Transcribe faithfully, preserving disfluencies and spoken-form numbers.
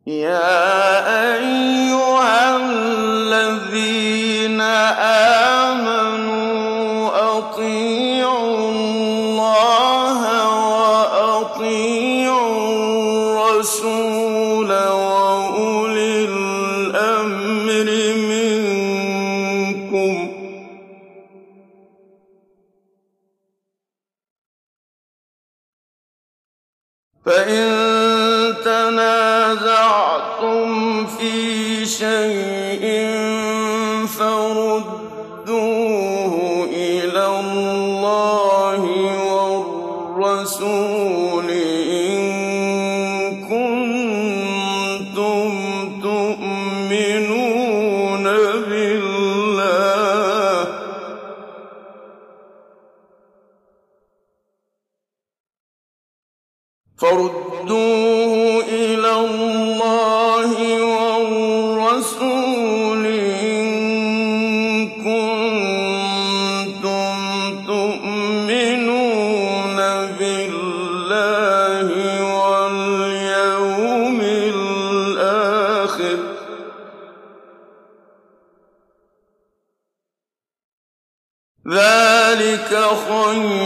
يَا أَيُّهَا الَّذِينَ آمَنُوا أَطِيعُوا اللَّهَ وَأَطِيعُوا الرَّسُولَ وَأُولِي الْأَمْرِ مِنكُمْ ۖ فَإِن تَنَازَعْتُمْ فِي شَيْءٍ فَرُدُّوهُ إِلَى اللَّهِ وَالرَّسُولِ إِن كُنتُمْ تُؤْمِنُونَ بِاللَّهِ فَرُدُّوهُ إِلَى اللَّهِ وَالرَّسُولِ إِن كُنتُمْ تُؤْمِنُونَ بِاللَّهِ وَالْيَوْمِ الْآخِرِ ۚ ذَٰلِكَ خَيْرٌ